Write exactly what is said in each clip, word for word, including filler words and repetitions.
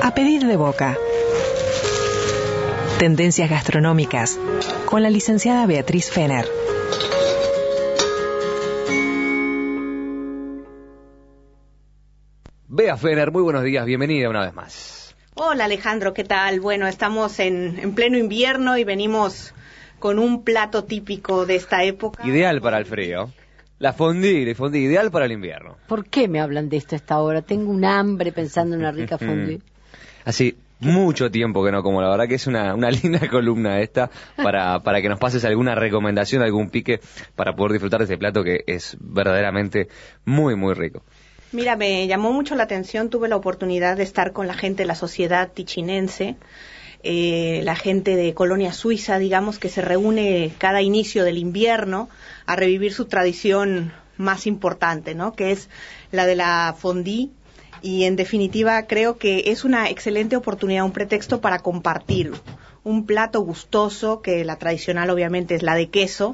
A pedir de boca. Tendencias gastronómicas con la licenciada Beatriz Fener. Bea Fener, muy buenos días, bienvenida una vez más. Hola Alejandro, ¿qué tal? Bueno, estamos en, en pleno invierno y venimos con un plato típico de esta época. Ideal para el frío. La fondue, la fondue ideal para el invierno. ¿Por qué me hablan de esto a esta hora? Tengo un hambre pensando en una rica fondue. Así, mucho tiempo que no como, la verdad que es una, una linda columna esta para, para que nos pases alguna recomendación, algún pique para poder disfrutar de este plato que es verdaderamente muy, muy rico. Mira, me llamó mucho la atención, tuve la oportunidad de estar con la gente de la sociedad tichinense, eh, la gente de Colonia Suiza, digamos, que se reúne cada inicio del invierno a revivir su tradición más importante, ¿no? Que es la de la fondue. Y en definitiva creo que es una excelente oportunidad, un pretexto para compartir un plato gustoso, que la tradicional obviamente es la de queso,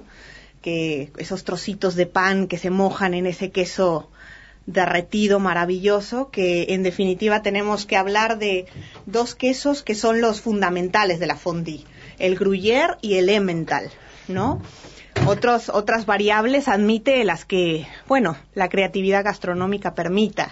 que esos trocitos de pan que se mojan en ese queso derretido maravilloso, que en definitiva tenemos que hablar de dos quesos que son los fundamentales de la fondue, el gruyère y el emmental, ¿no? Otros, otras variables admite las que, bueno, la creatividad gastronómica permita,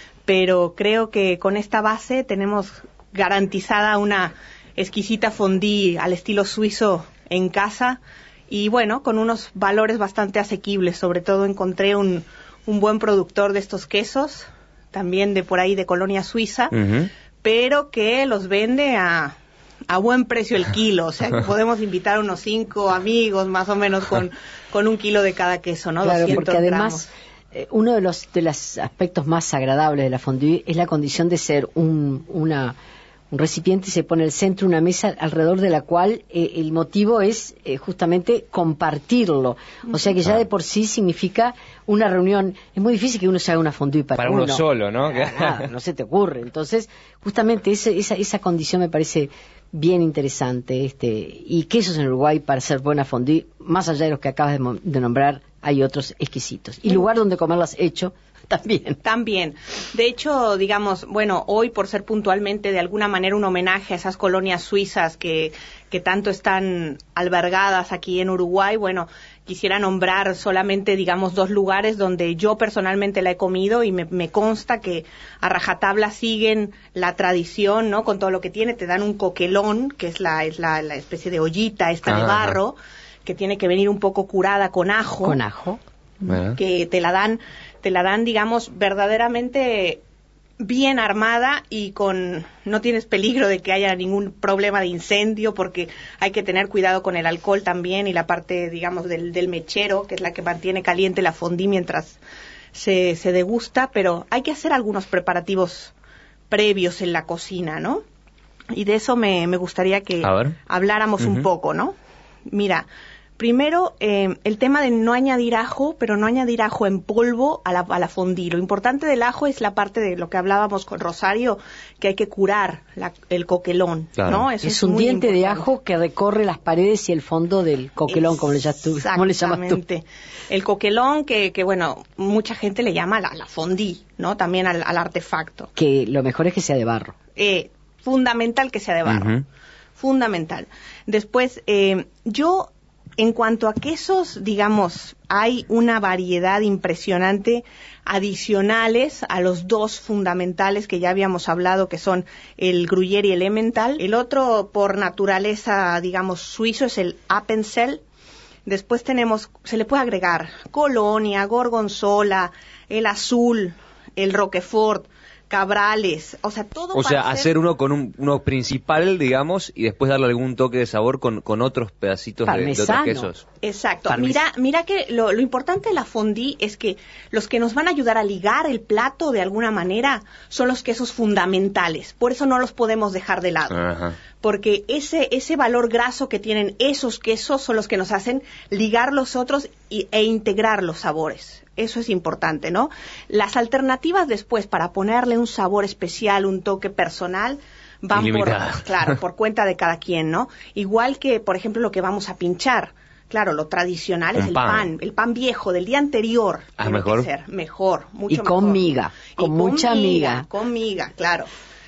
pero creo que con esta base tenemos garantizada una exquisita fondue al estilo suizo en casa y bueno, con unos valores bastante asequibles. Sobre todo encontré un, un buen productor de estos quesos, también de por ahí de Colonia Suiza, uh-huh. pero que los vende a, a buen precio el kilo, o sea que podemos invitar a unos cinco amigos más o menos con, con un kilo de cada queso, ¿no? Claro, doscientos porque además gramos. Eh, uno de los de los aspectos más agradables de la fondue es la condición de ser un, una, un recipiente y se pone al centro una mesa alrededor de la cual eh, el motivo es eh, justamente compartirlo. O sea que ya de por sí significa una reunión. Es muy difícil que uno se haga una fondue para, para uno. uno solo, ¿no? Nada, no se te ocurre. Entonces, justamente ese, esa, esa condición me parece bien interesante. Este, y quesos en Uruguay para hacer buena fondue, más allá de los que acabas de, de nombrar, hay otros exquisitos. Y lugar donde comerlas hecho, también. También. De hecho, digamos, bueno, hoy por ser puntualmente de alguna manera un homenaje a esas colonias suizas que, que tanto están albergadas aquí en Uruguay, bueno, quisiera nombrar solamente, digamos, dos lugares donde yo personalmente la he comido y me, me consta que a rajatabla siguen la tradición, ¿no? Con todo lo que tiene, te dan un coquelón, que es la, es la, la especie de ollita esta ah, de barro, ajá. que tiene que venir un poco curada con ajo. Con ajo. Uh-huh. Que te la dan, te la dan, digamos, verdaderamente bien armada y con, no tienes peligro de que haya ningún problema de incendio, porque hay que tener cuidado con el alcohol también y la parte, digamos, del, del mechero, que es la que mantiene caliente la fondue mientras se, se degusta, pero hay que hacer algunos preparativos previos en la cocina, ¿no? Y de eso me, me gustaría que habláramos uh-huh. un poco, ¿no? Mira, primero, eh, el tema de no añadir ajo, pero no añadir ajo en polvo a la, a la fondue. Lo importante del ajo es la parte de lo que hablábamos con Rosario, que hay que curar la, el coquelón, claro. ¿no? Eso es, es un diente importante. De ajo que recorre las paredes y el fondo del coquelón, como le, llamas tú, ¿cómo le llamas tú? El coquelón que, que, bueno, mucha gente le llama la, la fondue, ¿no? También al, al artefacto. Que lo mejor es que sea de barro. Eh, fundamental que sea de barro. Uh-huh. Fundamental. Después, eh, yo... En cuanto a quesos, digamos, hay una variedad impresionante adicionales a los dos fundamentales que ya habíamos hablado, que son el gruyère y el emmental. El otro, por naturaleza, digamos, suizo, es el Appenzell. Después tenemos, se le puede agregar colonia, gorgonzola, el azul, el roquefort, cabrales, o sea, todo. O sea, hacer uno con un, uno principal, digamos, y después darle algún toque de sabor con, con otros pedacitos de, de otros quesos. Exacto. Parmes... Mira, mira que lo, lo importante de la fondue es que los que nos van a ayudar a ligar el plato de alguna manera son los quesos fundamentales. Por eso no los podemos dejar de lado. Ajá. Porque ese ese valor graso que tienen esos quesos son los que nos hacen ligar los otros y, e integrar los sabores. Eso es importante, ¿no? Las alternativas después para ponerle un sabor especial, un toque personal, van por, claro, por cuenta de cada quien, ¿no? Igual que, por ejemplo, lo que vamos a pinchar. Claro, lo tradicional es el pan. pan, el pan viejo del día anterior. Ah, tiene mejor. Que ser mejor, mucho y con mejor. miga, con y mucha con miga. Con miga, claro.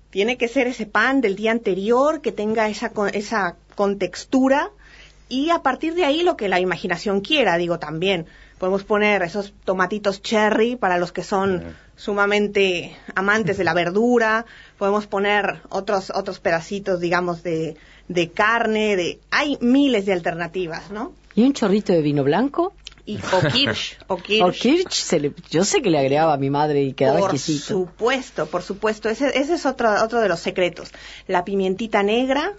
Tiene que ser ese pan del día anterior, que tenga esa, esa contextura, y a partir de ahí lo que la imaginación quiera, digo, también. Podemos poner esos tomatitos cherry para los que son sumamente amantes de la verdura. Podemos poner otros otros pedacitos, digamos, de, de carne. de Hay miles de alternativas, ¿no? ¿Y un chorrito de vino blanco? Y, o kirsch. O kirsch. O kirsch se le, yo sé que le agregaba a mi madre y quedaba por exquisito. Por supuesto, por supuesto. Ese, ese es otro, otro de los secretos. La pimientita negra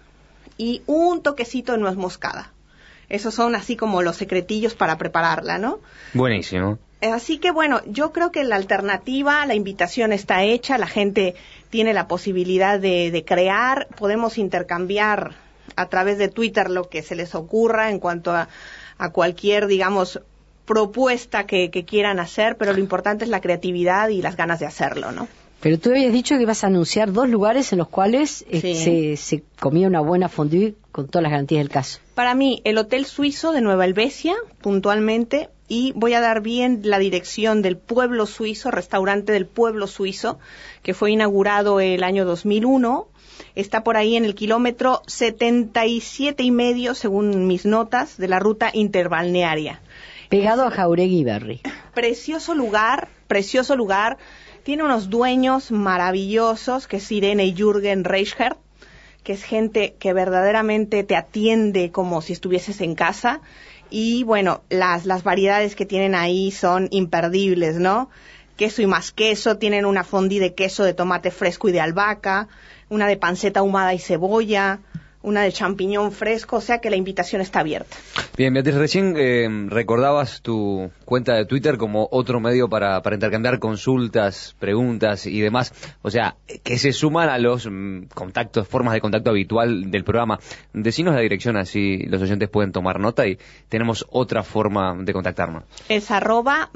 y un toquecito de nuez moscada. Esos son así como los secretillos para prepararla, ¿no? Buenísimo. Así que bueno, yo creo que la alternativa, la invitación está hecha, la gente tiene la posibilidad de, de crear, podemos intercambiar a través de Twitter lo que se les ocurra en cuanto a, a cualquier, digamos, propuesta que, que quieran hacer, pero lo importante es la creatividad y las ganas de hacerlo, ¿no? Pero tú habías dicho que ibas a anunciar dos lugares en los cuales sí. eh, se, se comía una buena fondue con todas las garantías del caso. Para mí, el Hotel Suizo de Nueva Helvecia, puntualmente, y voy a dar bien la dirección del Pueblo Suizo, restaurante del Pueblo Suizo, que fue inaugurado el año dos mil uno. Está por ahí en el kilómetro setenta y siete y medio, según mis notas, de la ruta interbalnearia. Pegado a Jauregui y Berry. Precioso lugar, precioso lugar. Tiene unos dueños maravillosos, que es Irene y Jürgen Reichert, que es gente que verdaderamente te atiende como si estuvieses en casa. Y bueno, las, las variedades que tienen ahí son imperdibles, ¿no? Queso y más queso, tienen una fondue de queso de tomate fresco y de albahaca, una de panceta ahumada y cebolla, una de champiñón fresco, o sea que la invitación está abierta. Bien, Beatriz, recién eh, recordabas tu cuenta de Twitter como otro medio para, para intercambiar consultas, preguntas y demás, o sea, que se suman a los mm, contactos, formas de contacto habitual del programa. Decinos la dirección, así los oyentes pueden tomar nota y tenemos otra forma de contactarnos. Es arroba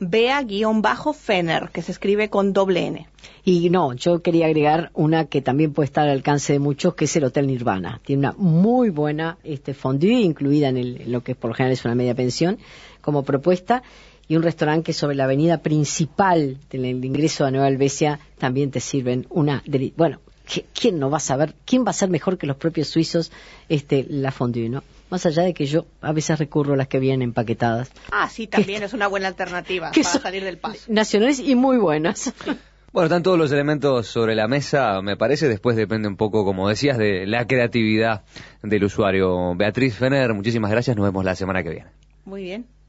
bea-fener, que se escribe con doble N. Y no, yo quería agregar una que también puede estar al alcance de muchos, que es el Hotel Nirvana. Tiene una muy buena este fondue, incluida en, el, en lo que por lo general es una media pensión, como propuesta, y un restaurante que sobre la avenida principal del ingreso a Nueva Helvecia también te sirven una... Deli- bueno, ¿quién no va a saber? ¿Quién va a ser mejor que los propios suizos este la fondue, no? Más allá de que yo a veces recurro a las que vienen empaquetadas. Ah, sí, también es una buena alternativa para salir del paso. Nacionales y muy buenas. Bueno, están todos los elementos sobre la mesa, me parece. Después depende un poco, como decías, de la creatividad del usuario. Beatriz Fener, muchísimas gracias. Nos vemos la semana que viene. Muy bien.